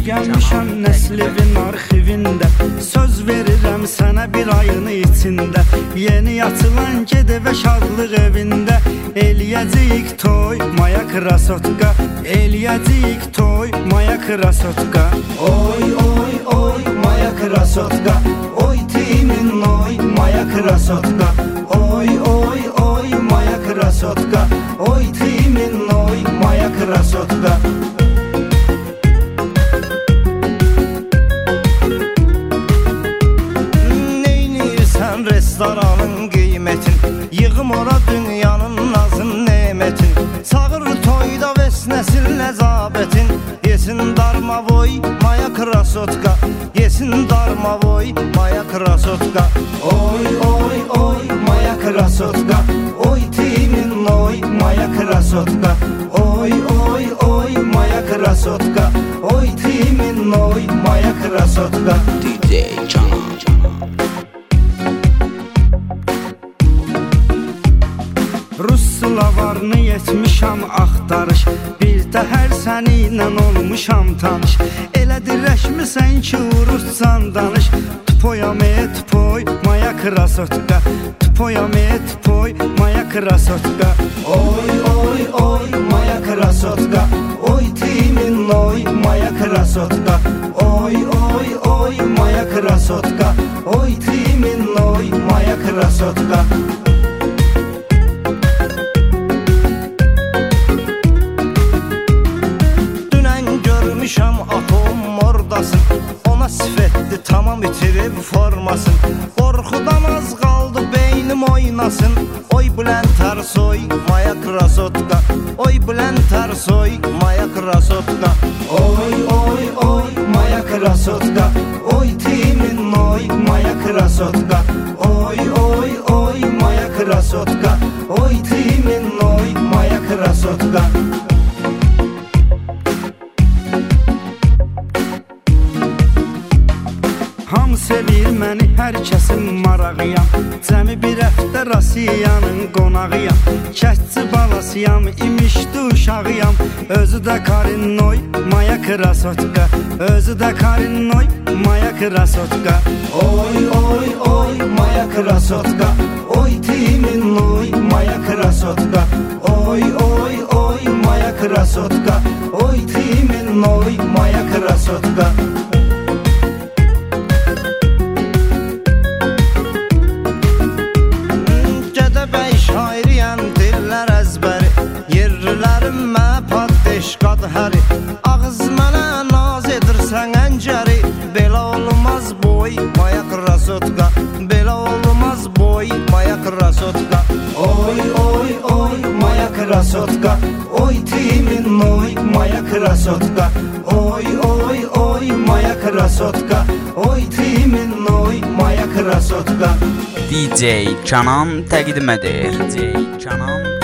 gəlmişəm Nəslivin arxivində. Söz verirəm sənə bir ayın içində, yeni açılan gedəvə şadlıq evində. Eləyəcəyik toy, maya krasotka, eləyəcəyik toy, maya krasotka. Oy, oy, oy, maya krasotka, oy timin oy, maya krasotka. Oy, oy, oy, maya krasotka, oy timin oy, maya krasotka. Neynirsən restoranın qiymətin, yığım ora dünyanın nazın nemətin. Sağır toyda vesnəsil nəzabətin, yesin darmavoy, maya krasotka, yesin darmavoy, maya krasotka. Oy, oy, oy, maya krasotka, oy timin oy, maya krasotka. Oy, oy, oy, maya krasotka, oy timin oy, maya krasotka. DJ Canan. Rus slavarını yetmişəm axtarış, bir təhər səninlə olmuşam tanış. Elə dirəşmisən ki uruscan danış. Tpoyame tpoy, maya krasotka, tpoyame tpoy, maya krasotka. Oy, oy, oy, maya krasotka, oy timin oy, maya krasotka. Oy, oy, oy, maya krasotka, oy timin oy, maya krasotka. Atom oradasın, ona sifətli tamam itirib formasın. Qorxudan az qaldı beynim oynasın. Oy bülent tərsoy, maya krasotka, oy bülent tərsoy, maya krasotka. Oy, oy, oy, maya krasotka, oy timin oy, maya krasotka. Oy, oy, oy, maya krasotka, oy timin oy, maya krasotka. Ham sevir məni, hər kəsin marağıyam. Cəmi bir həftə Rasiyanın qonağıyam. Kətçi balasıyam, imişdi uşağıyam. Özü də Karinoy, maya krasotka, özü də Karinoy, maya krasotka. Oy, oy, oy, maya krasotka, oy timin oy, maya krasotka. Oy, oy, oy, maya krasotka, oy timin oy, maya krasotka. Həri ağız mənə naz edirsən əncəri. Belə olmaz boy, maya krasotka, belə olmaz boy, maya krasotka. Oy, oy, oy, maya krasotka, oy timin oy, maya krasotka. Oy, oy, oy, maya krasotka, oy timin oy, maya krasotka. DJ Canan təqdim edir. DJ Canan